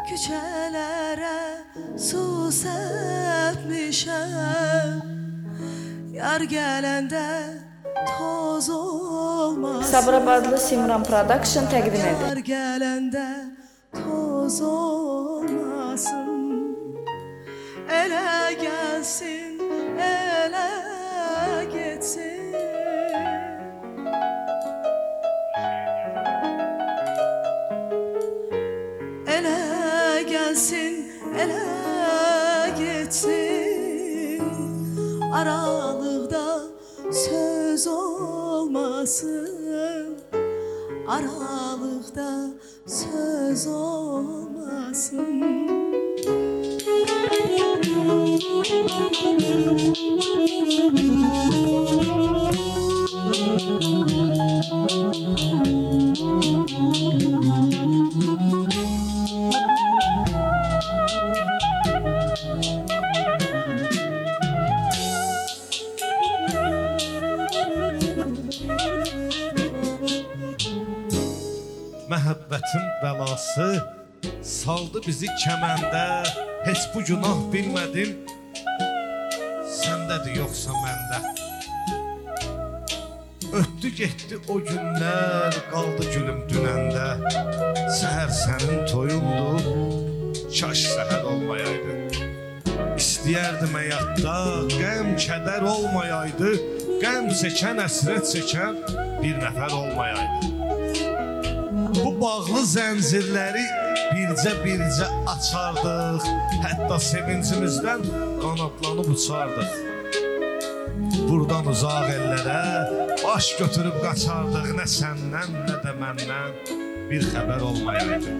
küçələrə su səpmişəm, yar gələndə toz olmasın. Sabirabadlı Simran Production təqdim edir. Yar gələndə toz olmasın. Elə gəlsin, elə getsin. Elə gəlsin, elə getsin. Aralıqda söz olmasın. Aralıqda söz olmasın. Məhəbbətin bəlası saldı bizi kəməndə, heç bu günah bilmədim, səndədir yoxsa məndə. Ötdü getdi o günlər, qaldı gülüm dünəndə. Səhər sənin toyundu, kaş səhər olmayaydı. İstəyərdim həyatda, qəm kədər olmayaydı. Qəm çəkən, əsrət çəkən bir nəfər olmayaydı. Bu bağlı zəncirləri bircə açardıq, hətta sevincimizdən qanadlanıb uçardıq. Buradan uzaq ellərə baş götürüb qaçardıq, nə səndən, nə də məndən bir xəbər olmayaydı.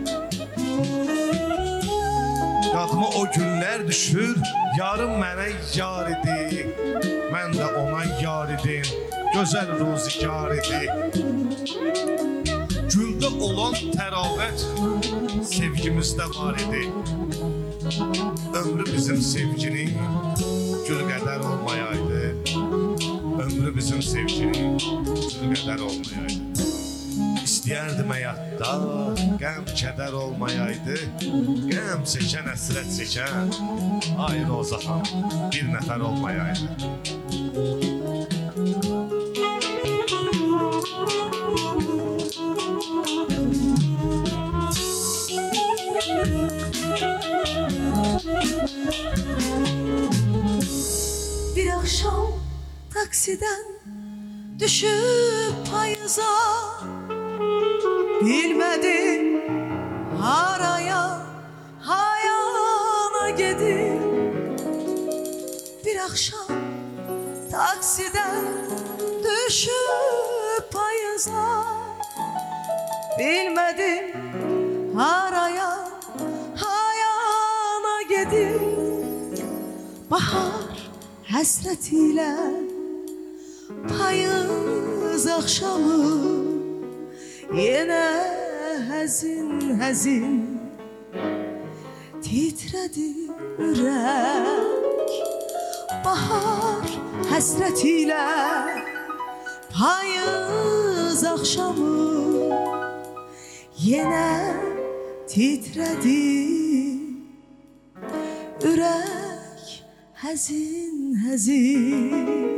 Yadıma o günlər düşür, yarım mənə yar idi, mən də ona yar idim, gözəl ruzigar idi. Güldə olan təravət sevgimizdə var idi. Ömrü bizim sevginin gül qədər olmayaydı. Ömrü bizim sevginin gül qədər olmayaydı. İstəyərdim həyatda qəm kədər olmayaydı. Qəm çəkən, əsrət çəkən ayrı o zaman bir nəfər olmayaydı. Bir akşam taksiden düşüp payıza, bilmedim haraya hayana gidip. Bir akşam taksiden düşüp payıza, bilmedim haraya hayana gidip. Bahar həsrətilə payız axşamı, yenə həzin titrədi ürək. Bahar həsrətilə payız axşamı, yenə titrədi ürək. Həzin